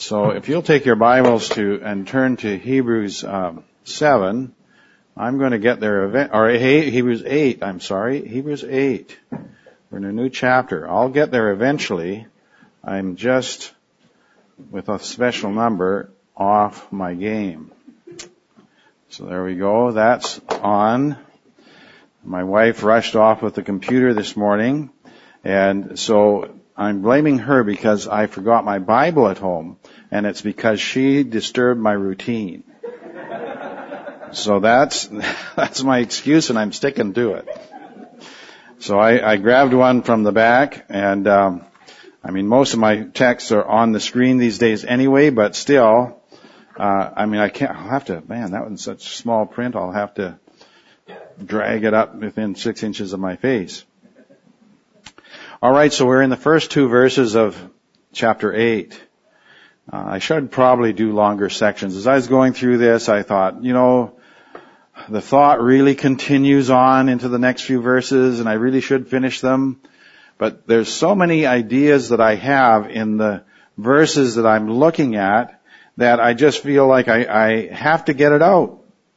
So if you'll take your Bibles and turn to Hebrews 7, I'm going to get there, Hebrews 8, Hebrews 8. We're in a new chapter. I'll get there eventually. I'm just, with a special number, off my game. So there we go. That's on. My wife rushed off with the computer this morning, and so I'm blaming her because I forgot my Bible at home, and it's because she disturbed my routine. So that's my excuse, and I'm sticking to it. So I grabbed one from the back, and most of my texts are on the screen these days anyway, but still, that one's such small print, I'll have to drag it up within 6 inches of my face. Alright, so we're in the first two verses of chapter 8. I should probably do longer sections. As I was going through this, I thought, the thought really continues on into the next few verses, and I really should finish them. But there's so many ideas that I have in the verses that I'm looking at that I just feel like I have to get it out.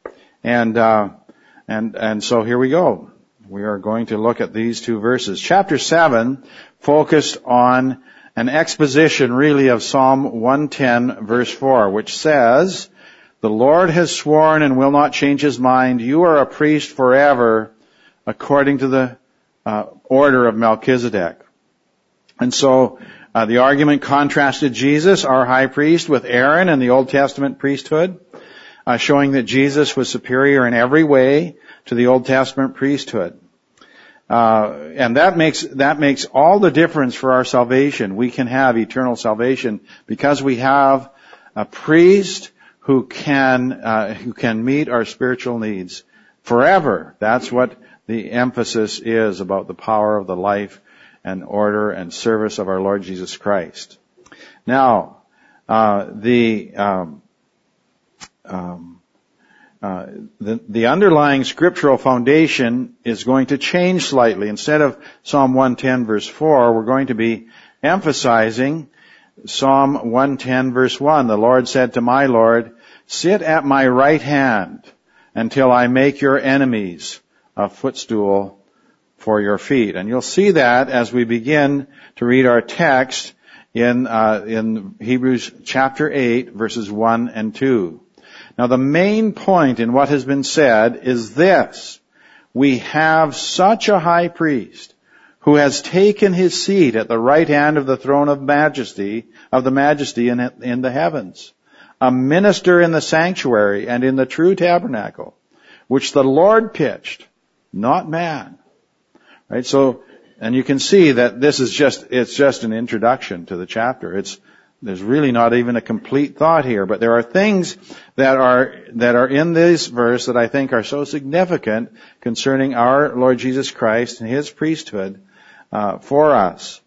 And so here we go. We are going to look at these two verses. Chapter 7 focused on an exposition really of Psalm 110 verse 4, which says, "The Lord has sworn and will not change his mind. You are a priest forever according to the order of Melchizedek." And so the argument contrasted Jesus, our high priest, with Aaron and the Old Testament priesthood, showing that Jesus was superior in every way to the Old Testament priesthood. And that makes all the difference for our salvation. We can have eternal salvation because we have a priest who can meet our spiritual needs forever. That's what the emphasis is about the power of the life and order and service of our Lord Jesus Christ. Now, the underlying scriptural foundation is going to change slightly. Instead of Psalm 110 verse 4, we're going to be emphasizing Psalm 110 verse 1. "The Lord said to my Lord, sit at my right hand until I make your enemies a footstool for your feet." And you'll see that as we begin to read our text in Hebrews chapter 8 verses 1 and 2. Now the main point in what has been said is this: we have such a high priest who has taken his seat at the right hand of the throne of majesty in the heavens, a minister in the sanctuary and in the true tabernacle, which the Lord pitched, not man. Right? So, and you can see that it's just an introduction to the chapter. There's really not even a complete thought here, but there are things that are in this verse that I think are so significant concerning our Lord Jesus Christ and his priesthood for us.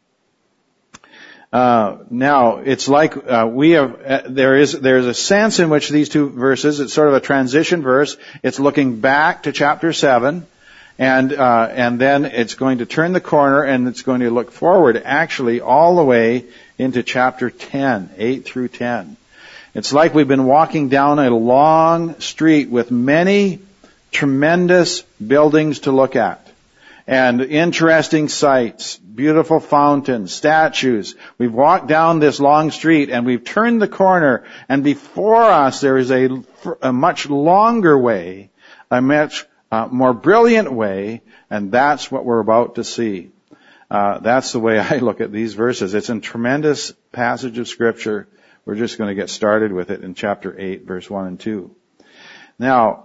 Now, it's like there's a sense in which these two verses, it's sort of a transition verse. It's looking back to chapter 7, and then it's going to turn the corner and it's going to look forward actually all the way into chapter 10, 8 through 10. It's like we've been walking down a long street with many tremendous buildings to look at, and interesting sights, beautiful fountains, statues. We've walked down this long street and we've turned the corner, and before us there is a much longer way, a much more brilliant way, and that's what we're about to see. That's the way I look at these verses. It's a tremendous passage of Scripture. We're just going to get started with it in chapter 8, verse 1 and 2. Now,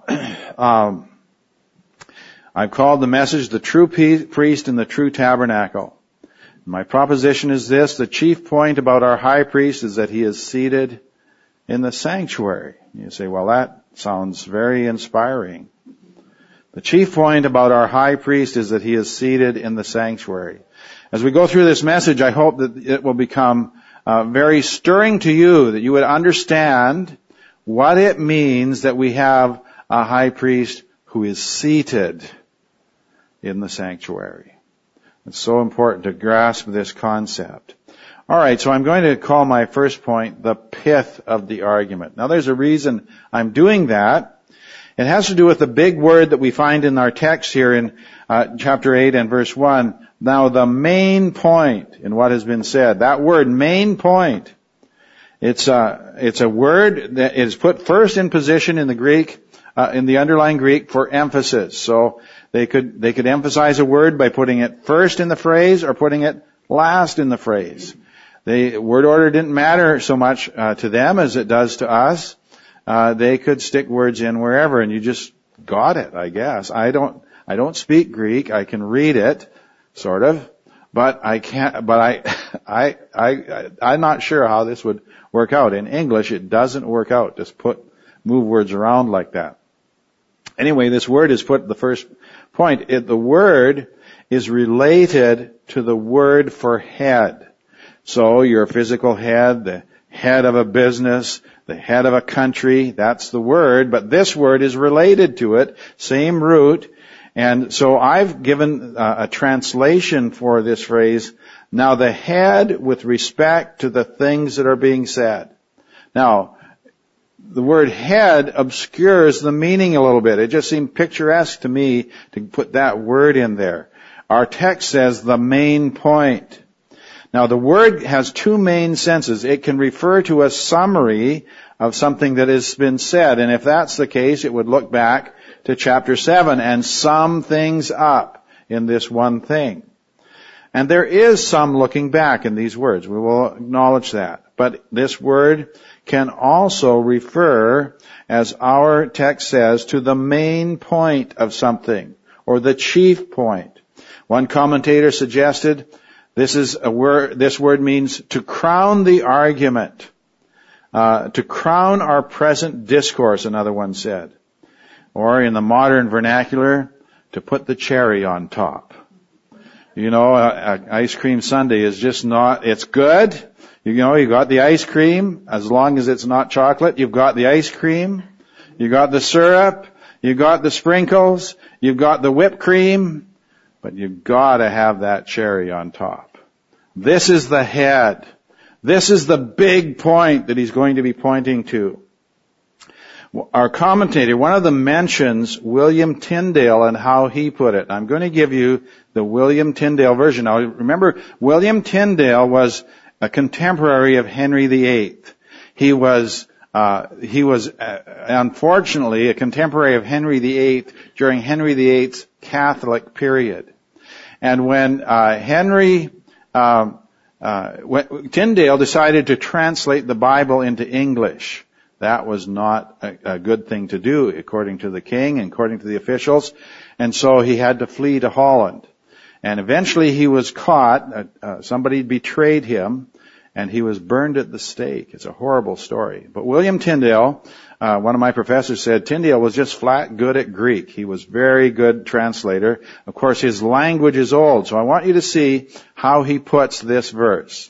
I've called the message "The True Priest and the True Tabernacle." My proposition is this: the chief point about our high priest is that he is seated in the sanctuary. You say, well, that sounds very inspiring. The chief point about our high priest is that he is seated in the sanctuary. As we go through this message, I hope that it will become very stirring to you, that you would understand what it means that we have a high priest who is seated in the sanctuary. It's so important to grasp this concept. All right, so I'm going to call my first point the pith of the argument. Now there's a reason I'm doing that. It has to do with the big word that we find in our text here in chapter 8 and verse 1. Now the main point in what has been said, that word main point, it's a word that is put first in position in the Greek, in the underlying Greek for emphasis. So they could emphasize a word by putting it first in the phrase or putting it last in the phrase. The word order didn't matter so much to them as it does to us. They could stick words in wherever, and you just got it, I guess. I don't speak Greek. I can read it, sort of, but I can't. But I'm not sure how this would work out in English. It doesn't work out. Just move words around like that. Anyway, this word is put at the first point. The word is related to the word for head. So your physical head, the head of a business, the head of a country, that's the word, but this word is related to it, same root. And so I've given a translation for this phrase, now the head with respect to the things that are being said. Now, the word head obscures the meaning a little bit. It just seemed picturesque to me to put that word in there. Our text says the main point. Now, the word has two main senses. It can refer to a summary of something that has been said. And if that's the case, it would look back to chapter 7 and sum things up in this one thing. And there is some looking back in these words. We will acknowledge that. But this word can also refer, as our text says, to the main point of something, or the chief point. One commentator suggested this word means to crown the argument, to crown our present discourse, another one said. Or in the modern vernacular, to put the cherry on top. You know, ice cream sundae is just not, it's good. You got the ice cream, as long as it's not chocolate, you've got the ice cream, you got the syrup, you got the sprinkles, you've got the whipped cream, but you've got to have that cherry on top. This is the head. This is the big point that he's going to be pointing to. Our commentator, one of them mentions William Tyndale and how he put it. I'm going to give you the William Tyndale version. Now remember, William Tyndale was a contemporary of Henry VIII. He was unfortunately a contemporary of Henry VIII during Henry VIII's Catholic period. And when Tyndale decided to translate the Bible into English, that was not a good thing to do, according to the king and according to the officials. And so he had to flee to Holland. And eventually he was caught. Somebody betrayed him, and he was burned at the stake. It's a horrible story. But William Tyndale, one of my professors said, Tyndale was just flat good at Greek. He was very good translator. Of course, his language is old. So I want you to see how he puts this verse.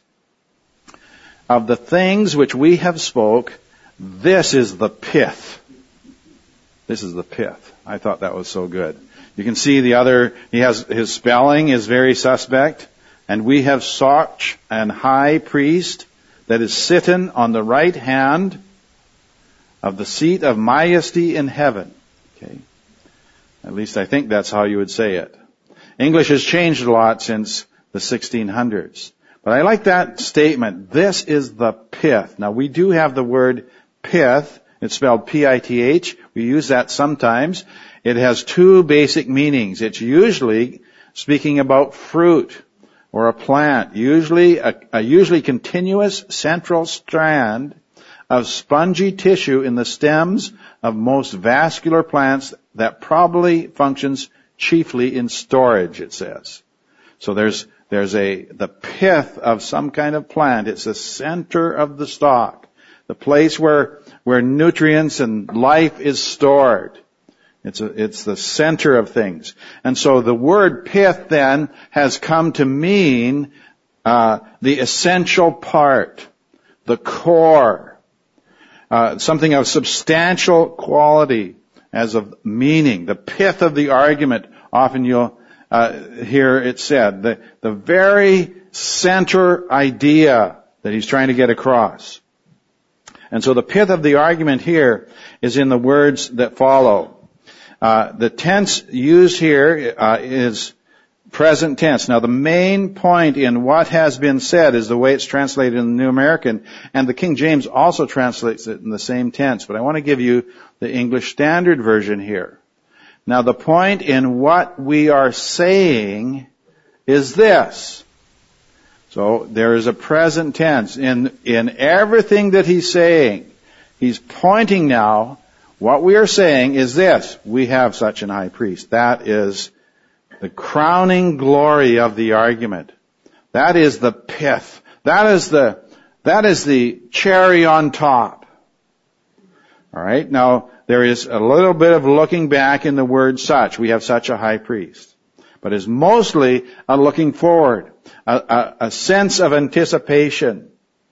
Of the things which we have spoke, this is the pith. This is the pith. I thought that was so good. You can see his spelling is very suspect. And we have such an high priest that is sitten on the right hand of the seat of majesty in heaven. Okay. At least I think that's how you would say it. English has changed a lot since the 1600s. But I like that statement. This is the pith. Now we do have the word pith. It's spelled P-I-T-H. We use that sometimes. It has two basic meanings. It's usually speaking about fruit or a plant, usually a usually continuous central strand of spongy tissue in the stems of most vascular plants that probably functions chiefly in storage, it says. So there's the pith of some kind of plant. It's the center of the stalk, the place where nutrients and life is stored. It's the center of things. And so the word pith then has come to mean the essential part, the core, something of substantial quality as of meaning, the pith of the argument. Often you'll hear it said, the very center idea that he's trying to get across. And so the pith of the argument here is in the words that follow. The tense used here is present tense. Now the main point in what has been said is the way it's translated in the New American, and the King James also translates it in the same tense. But I want to give you the English Standard Version here. Now the point in what we are saying is this. So there is a present tense in everything that he's saying. He's pointing now, what we are saying is this: we have such an high priest. That is the crowning glory of the argument. That is the pith. That is the cherry on top. All right. Now there is a little bit of looking back in the word such. We have such a high priest, but it's mostly a looking forward, a sense of anticipation.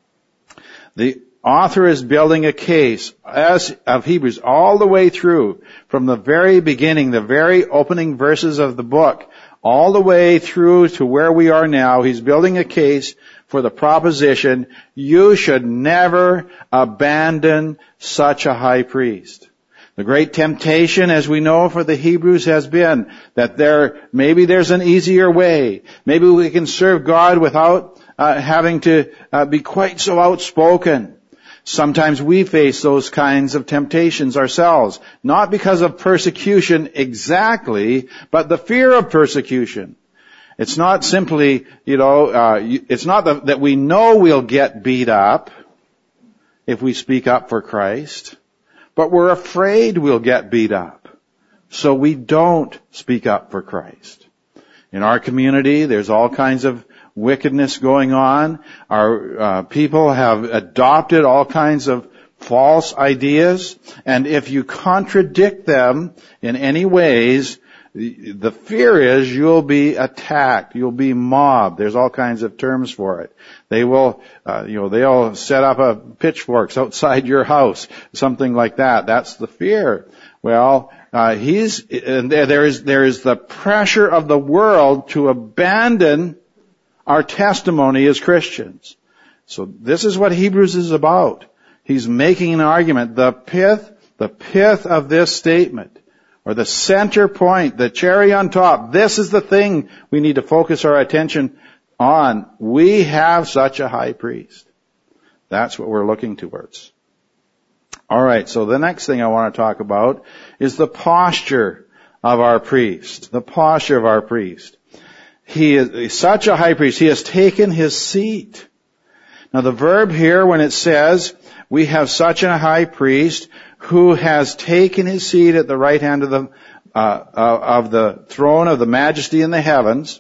The author is building a case of Hebrews all the way through, from the very beginning, the very opening verses of the book, all the way through to where we are now. He's building a case for the proposition, you should never abandon such a high priest. The great temptation, as we know, for the Hebrews has been that maybe there's an easier way. Maybe we can serve God without having to be quite so outspoken. Sometimes we face those kinds of temptations ourselves, not because of persecution exactly, but the fear of persecution. It's not simply, it's not that we know we'll get beat up if we speak up for Christ, but we're afraid we'll get beat up, so we don't speak up for Christ. In our community, there's all kinds of wickedness going on. Our people have adopted all kinds of false ideas, and if you contradict them in any ways, the fear is you'll be attacked, you'll be mobbed. There's all kinds of terms for it. They will, they'll set up a pitchforks outside your house, something like that. That's the fear. Well, there is the pressure of the world to abandon our testimony as Christians. So this is what Hebrews is about. He's making an argument. The pith of this statement, or the center point, the cherry on top, this is the thing we need to focus our attention on. We have such a high priest. That's what we're looking towards. All right, so the next thing I want to talk about is the posture of our priest. The posture of our priest. He is such a high priest. He has taken his seat. Now the verb here, when it says, we have such a high priest who has taken his seat at the right hand of the throne of the majesty in the heavens,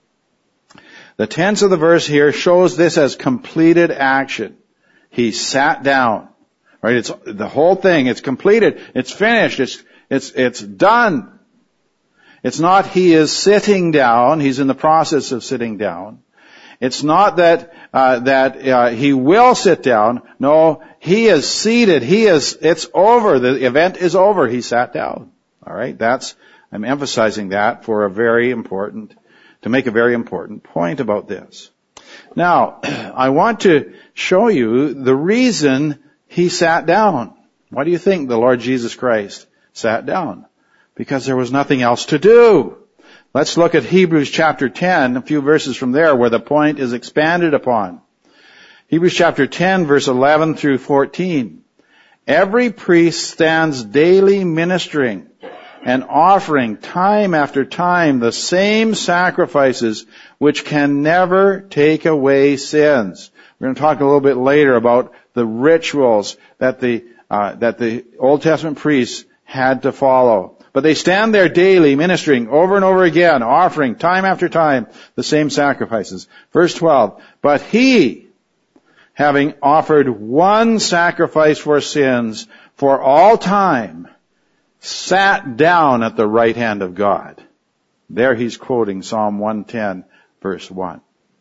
the tense of the verse here shows this as completed action. He sat down. Right? It's the whole thing. It's completed. It's finished. It's done. It's not he is sitting down. He's in the process of sitting down. It's not that he will sit down. No, he is seated. It's over. The event is over. He sat down. All right. I'm emphasizing that to make a very important point about this. Now, I want to show you the reason he sat down. Why do you think the Lord Jesus Christ sat down? Because there was nothing else to do. Let's look at Hebrews chapter 10, a few verses from there where the point is expanded upon. Hebrews chapter 10, verse 11 through 14. Every priest stands daily ministering and offering time after time the same sacrifices which can never take away sins. We're going to talk a little bit later about the rituals that the Old Testament priests had to follow. But they stand there daily, ministering over and over again, offering time after time the same sacrifices. Verse 12, but he, having offered one sacrifice for sins for all time, sat down at the right hand of God. There he's quoting Psalm 110, verse 1.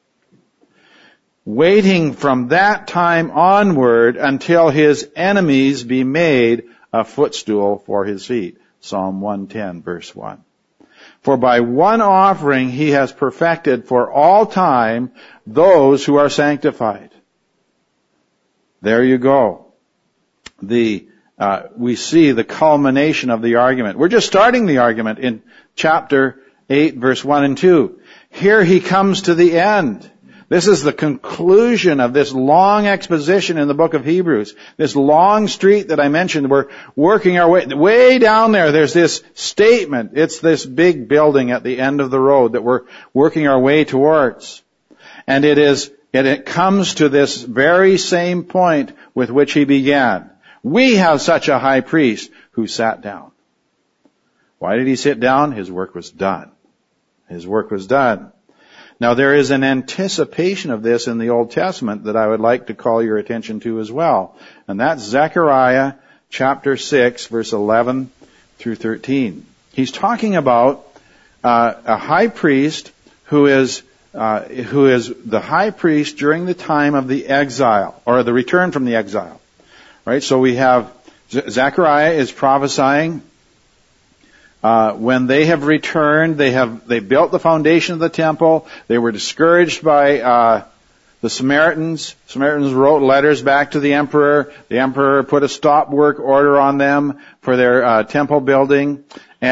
Waiting from that time onward until his enemies be made a footstool for his feet. Psalm 110, verse 1. For by one offering he has perfected for all time those who are sanctified. There you go. We see the culmination of the argument. We're just starting the argument in chapter 8, verse 1 and 2. Here he comes to the end. This is the conclusion of this long exposition in the book of Hebrews. This long street that I mentioned, we're working our way down there. There's this statement. It's this big building at the end of the road that we're working our way towards. And it comes to this very same point with which he began. We have such a high priest who sat down. Why did he sit down? His work was done. His work was done. Now there is an anticipation of this in the Old Testament that I would like to call your attention to as well. And that's Zechariah chapter 6 verse 11 through 13. He's talking about a high priest who is the high priest during the time of the exile, or the return from the exile. Right? So we have Zechariah is prophesying when they have returned, they built the foundation of the temple. They were discouraged by the Samaritans. Samaritans wrote letters back to the emperor. The emperor put a stop work order on them for their temple building.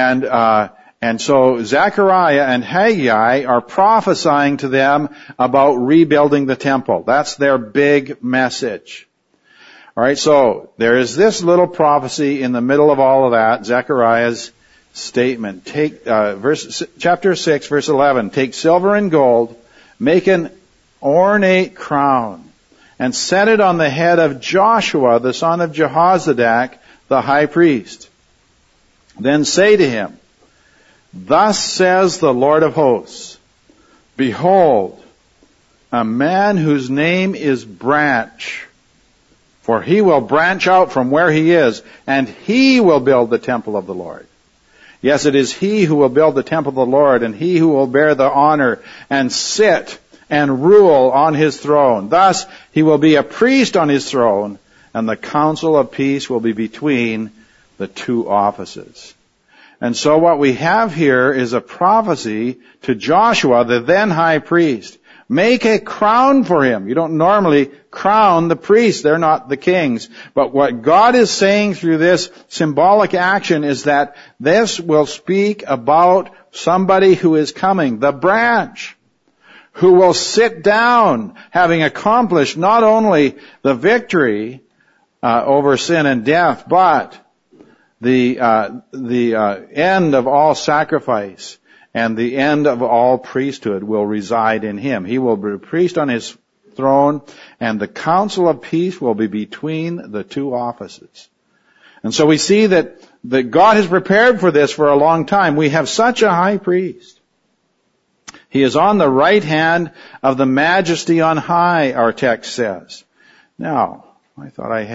And so Zechariah and Haggai are prophesying to them about rebuilding the temple. That's their big message. All right, so there is this little prophecy in the middle of all of that, Zechariah's statement. Take chapter 6, verse 11. Take silver and gold, make an ornate crown, and set it on the head of Joshua, the son of Jehozadak, the high priest. Then say to him, Thus says the Lord of hosts, Behold, a man whose name is Branch, for he will branch out from where he is, and he will build the temple of the Lord. Yes, it is he who will build the temple of the Lord, and he who will bear the honor and sit and rule on his throne. Thus he will be a priest on his throne, and the council of peace will be between the two offices. And so what we have here is a prophecy to Joshua, the then high priest. Make a crown for him. You don't normally crown the priests. They're not the kings. But what God is saying through this symbolic action is that this will speak about somebody who is coming, the branch, who will sit down, having accomplished not only the victory over sin and death, but the end of all sacrifice and the end of all priesthood will reside in him. He will be a priest on his throne, and the council of peace will be between the two offices. And so we see that God has prepared for this for a long time. We have such a high priest. He is on the right hand of the majesty on high, our text says. Now, I thought I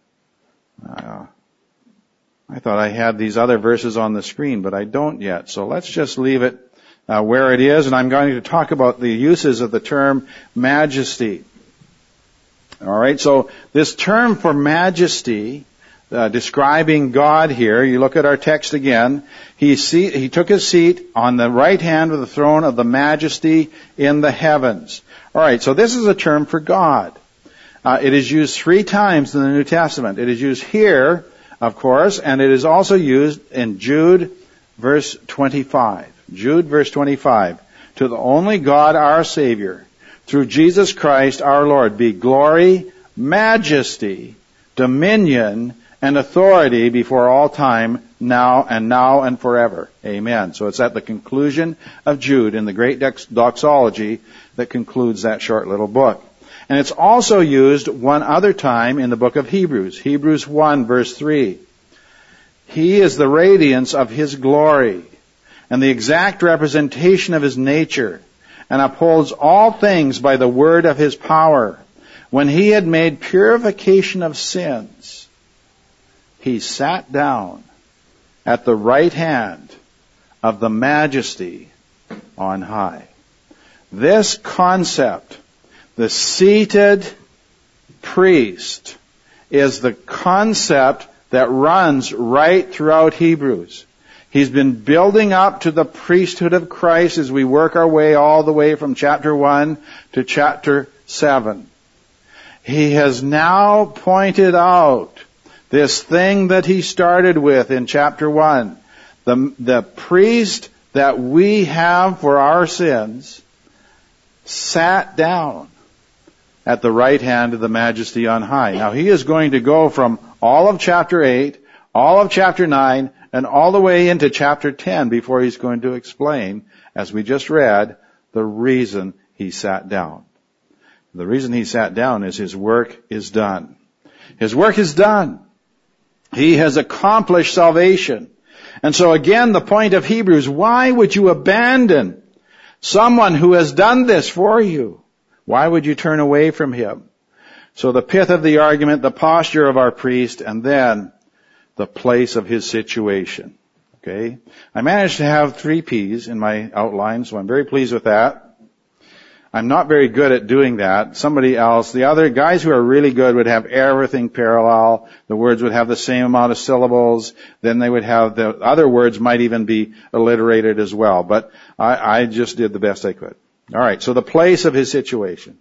had these other verses on the screen, but I don't yet. So let's just leave it where it is, and I'm going to talk about the uses of the term majesty. All right, so this term for majesty, describing God here, you look at our text again, he took his seat on the right hand of the throne of the majesty in the heavens. All right, so this is a term for God. It is used 3 times in the New Testament. It is used here, of course, and it is also used in Jude verse 25. Jude verse 25. To the only God our Savior, through Jesus Christ our Lord, be glory, majesty, dominion, and authority before all time, now and forever. Amen. So it's at the conclusion of Jude in the great doxology that concludes that short little book. And it's also used one other time in the book of Hebrews. Hebrews 1 verse 3. He is the radiance of his glory and the exact representation of his nature, and upholds all things by the word of his power. When he had made purification of sins, he sat down at the right hand of the majesty on high. This concept, the seated priest, is the concept that runs right throughout Hebrews. He's been building up to the priesthood of Christ as we work our way all the way from chapter 1 to chapter 7. He has now pointed out this thing that he started with in chapter 1. The priest that we have for our sins sat down at the right hand of the Majesty on high. Now he is going to go from all of chapter 8, all of chapter 9, and all the way into chapter 10 before he's going to explain, as we just read, the reason he sat down. The reason he sat down is his work is done. His work is done. He has accomplished salvation. And so again, the point of Hebrews, why would you abandon someone who has done this for you? Why would you turn away from him? So the pith of the argument, the posture of our priest, and then the place of his situation. Okay? I managed to have 3 P's in my outline, so I'm very pleased with that. I'm not very good at doing that. Somebody else, the other guys who are really good would have everything parallel. The words would have the same amount of syllables. Then they would have the other words might even be alliterated as well. But I just did the best I could. All right, so the place of his situation.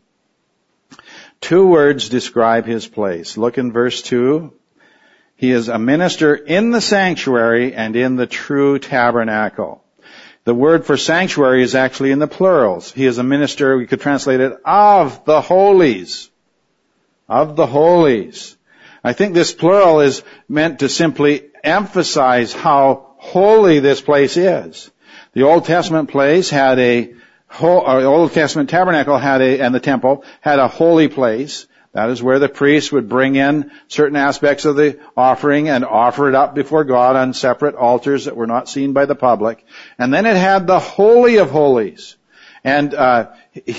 2 words describe his place. Look in verse 2. He is a minister in the sanctuary and in the true tabernacle. The word for sanctuary is actually in the plurals. He is a minister, we could translate it, of the holies. Of the holies. I think this plural is meant to simply emphasize how holy this place is. The Old Testament place had Old Testament tabernacle and the temple had a holy place. That is where the priest would bring in certain aspects of the offering and offer it up before God on separate altars that were not seen by the public. And then it had the Holy of Holies. And that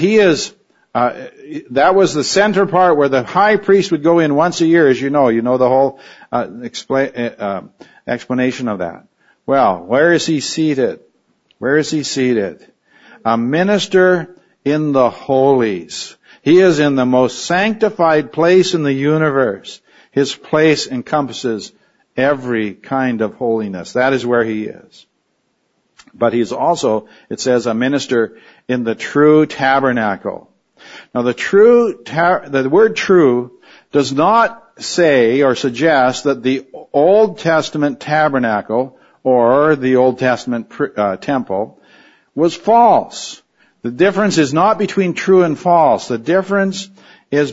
was the center part where the high priest would go in once a year, as you know. You know the whole explanation of that. Well, where is he seated? Where is he seated? A minister in the holies. He is in the most sanctified place in the universe. His place encompasses every kind of holiness. That is where he is. But he's also, it says, a minister in the true tabernacle. Now the word true does not say or suggest that the Old Testament tabernacle or the Old Testament temple was false. The difference is not between true and false. The difference is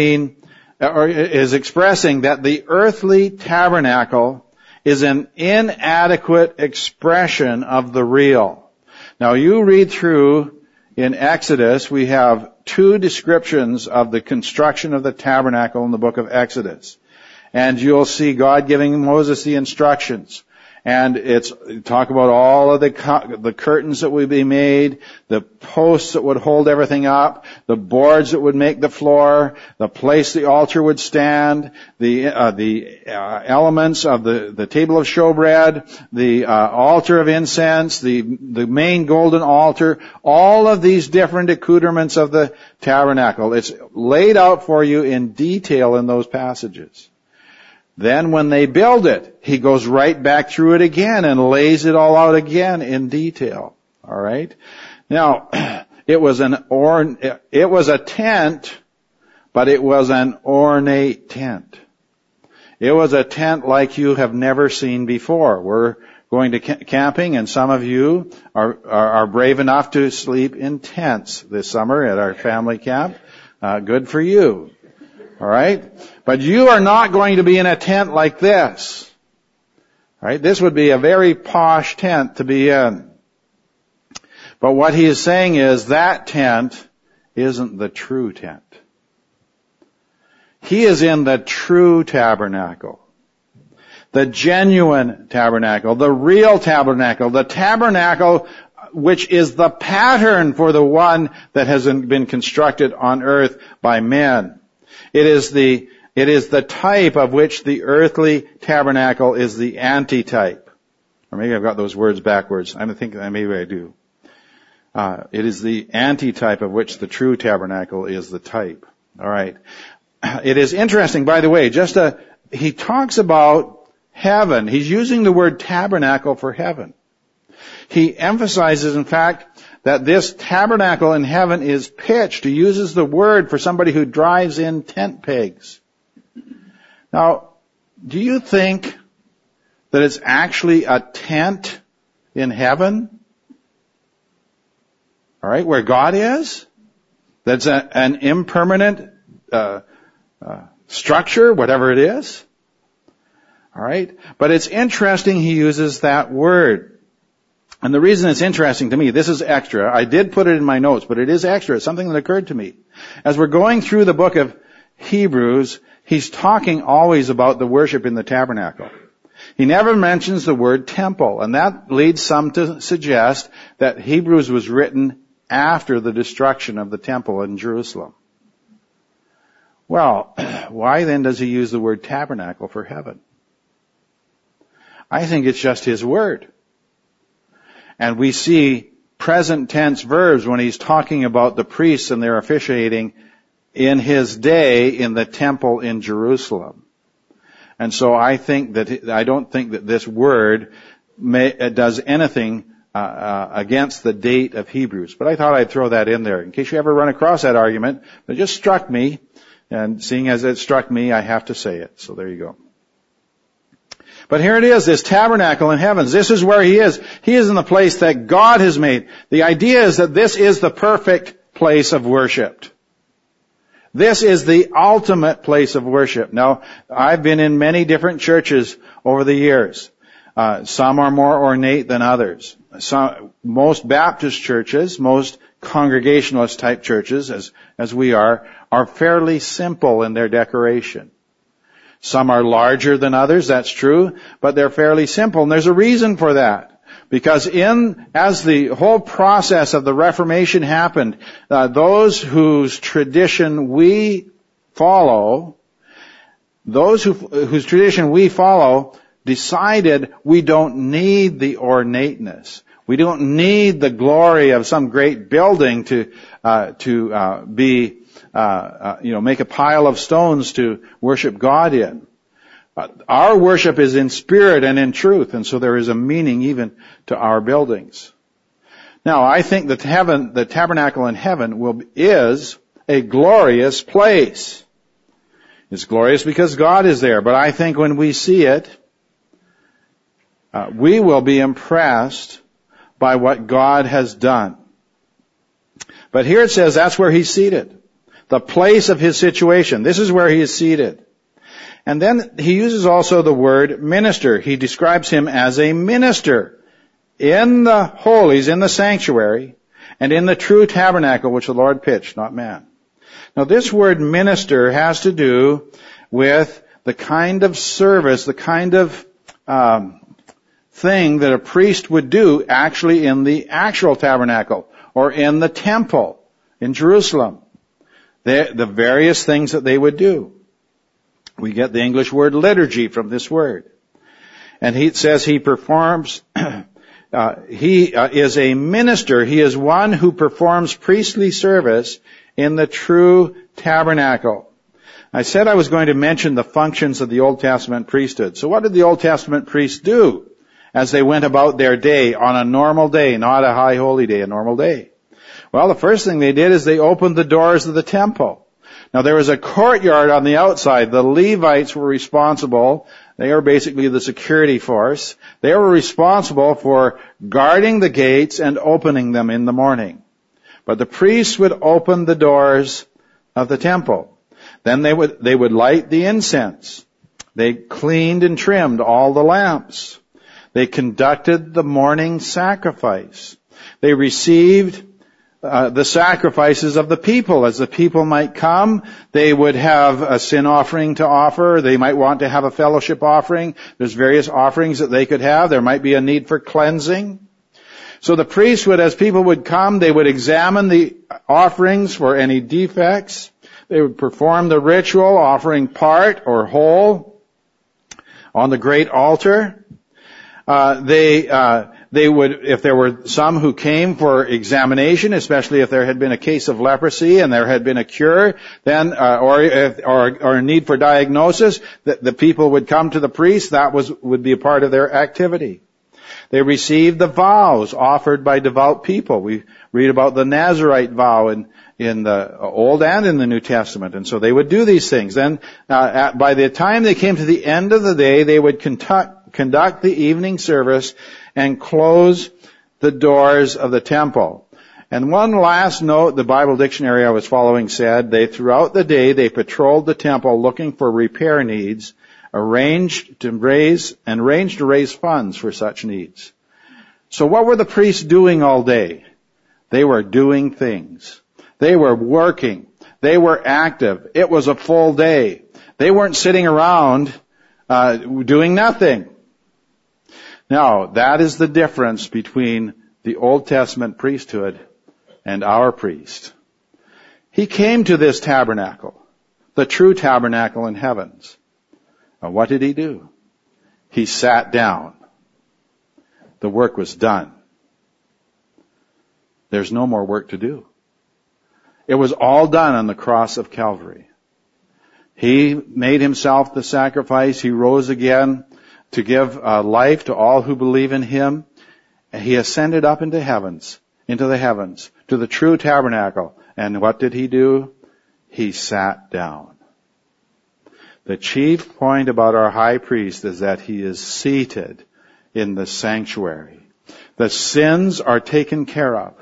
is expressing that the earthly tabernacle is an inadequate expression of the real. Now you read through in Exodus, we have 2 descriptions of the construction of the tabernacle in the book of Exodus. And you'll see God giving Moses the instructions. And talk about all of the curtains that would be made, the posts that would hold everything up, the boards that would make the floor, the place the altar would stand, the elements of the table of showbread, the altar of incense, the main golden altar, all of these different accoutrements of the tabernacle. It's laid out for you in detail in those passages. Then when they build it, he goes right back through it again and lays it all out again in detail. All right? Now, it was a tent, but it was an ornate tent. It was a tent like you have never seen before. We're going to camping, and some of you are brave enough to sleep in tents this summer at our family camp. Good for you. All right? But you are not going to be in a tent like this. All right? This would be a very posh tent to be in. But what he is saying is that tent isn't the true tent. He is in the true tabernacle. The genuine tabernacle. The real tabernacle. The tabernacle which is the pattern for the one that has been constructed on earth by men. It is the type of which the earthly tabernacle is the antitype. Or maybe I've got those words backwards. I think maybe I do. It is the antitype of which the true tabernacle is the type. All right. It is interesting, by the way, he talks about heaven. He's using the word tabernacle for heaven. He emphasizes, in fact, that this tabernacle in heaven is pitched. He uses the word for somebody who drives in tent pegs. Now, do you think that it's actually a tent in heaven? All right, where God is? That's an impermanent structure, whatever it is. All right, but it's interesting he uses that word. And the reason it's interesting to me, this is extra. I did put it in my notes, but it is extra. It's something that occurred to me. As we're going through the book of Hebrews, he's talking always about the worship in the tabernacle. He never mentions the word temple, and that leads some to suggest that Hebrews was written after the destruction of the temple in Jerusalem. Well, why then does he use the word tabernacle for heaven? I think it's just his word. And we see present tense verbs when he's talking about the priests and their officiating in his day in the temple in Jerusalem. And so I don't think that this word does anything against the date of Hebrews. But I thought I'd throw that in there in case you ever run across that argument. It just struck me, and seeing as it struck me, I have to say it. So there you go. But here it is, this tabernacle in heavens. This is where he is. He is in the place that God has made. The idea is that this is the perfect place of worship. This is the ultimate place of worship. Now, I've been in many different churches over the years. Some are more ornate than others. Most Baptist churches, most Congregationalist type churches, as we are fairly simple in their decoration. Some are larger than others, that's true, but they're fairly simple, and there's a reason for that. Because as the whole process of the Reformation happened, those whose tradition we follow, decided we don't need the ornateness. We don't need the glory of some great building to make a pile of stones to worship God in. Our worship is in spirit and in truth, and so there is a meaning even to our buildings. Now, I think that the tabernacle in heaven is a glorious place. It's glorious because God is there, but I think when we see it, we will be impressed by what God has done. But here it says that's where he's seated. The place of his situation. This is where he is seated. And then he uses also the word minister. He describes him as a minister in the holies, in the sanctuary, and in the true tabernacle which the Lord pitched, not man. Now this word minister has to do with the kind of service, the kind of thing that a priest would do actually in the actual tabernacle or in the temple in Jerusalem. The various things that they would do. We get the English word liturgy from this word. And he says he performs, he is a minister. He is one who performs priestly service in the true tabernacle. I said I was going to mention the functions of the Old Testament priesthood. So what did the Old Testament priests do as they went about their day on a normal day, not a high holy day, a normal day? Well, the first thing they did is they opened the doors of the temple. Now there was a courtyard on the outside. The Levites were responsible. They are basically the security force. They were responsible for guarding the gates and opening them in the morning. But the priests would open the doors of the temple. Then they would light the incense. They cleaned and trimmed all the lamps. They conducted the morning sacrifice. They received the sacrifices of the people. As the people might come, they would have a sin offering to offer. They might want to have a fellowship offering. There's various offerings that they could have. There might be a need for cleansing. So the priests would, as people would come, they would examine the offerings for any defects. They would perform the ritual, offering part or whole on the great altar. They They would, if there were some who came for examination, especially if there had been a case of leprosy and there had been a cure, then, or a need for diagnosis, the people would come to the priest. That would be a part of their activity. They received the vows offered by devout people. We read about the Nazirite vow in the Old and in the New Testament. And so they would do these things. Then, by the time they came to the end of the day, they would conduct the evening service and close the doors of the temple. And one last note, the Bible dictionary I was following said, throughout the day, they patrolled the temple looking for repair needs, arranged to raise funds for such needs. So what were the priests doing all day? They were doing things. They were working. They were active. It was a full day. They weren't sitting around doing nothing. Now, that is the difference between the Old Testament priesthood and our priest. He came to this tabernacle, the true tabernacle in heavens. And what did he do? He sat down. The work was done. There's no more work to do. It was all done on the cross of Calvary. He made himself the sacrifice. He rose again to give life to all who believe in him. And he ascended up into the heavens, to the true tabernacle. And what did he do? He sat down. The chief point about our high priest is that he is seated in the sanctuary. The sins are taken care of.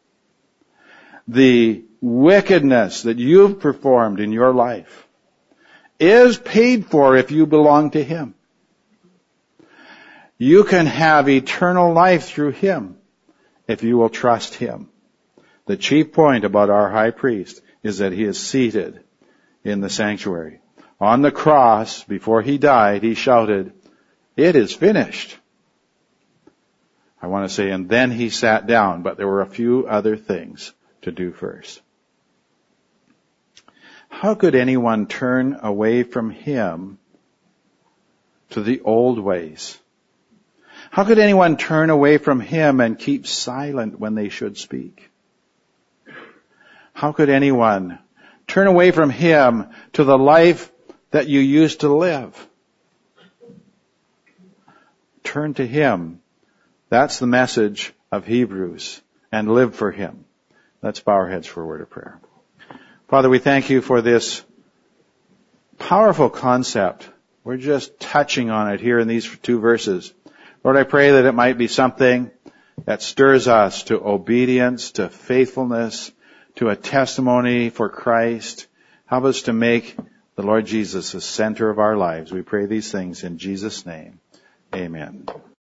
The wickedness that you've performed in your life is paid for if you belong to him. You can have eternal life through him if you will trust him. The chief point about our high priest is that he is seated in the sanctuary. On the cross, before he died, he shouted, "It is finished." I want to say, and then he sat down, but there were a few other things to do first. How could anyone turn away from him to the old ways? How could anyone turn away from him and keep silent when they should speak? How could anyone turn away from him to the life that you used to live? Turn to him. That's the message of Hebrews. And live for him. Let's bow our heads for a word of prayer. Father, we thank you for this powerful concept. We're just touching on it here in these 2 verses. Lord, I pray that it might be something that stirs us to obedience, to faithfulness, to a testimony for Christ. Help us to make the Lord Jesus the center of our lives. We pray these things in Jesus' name. Amen.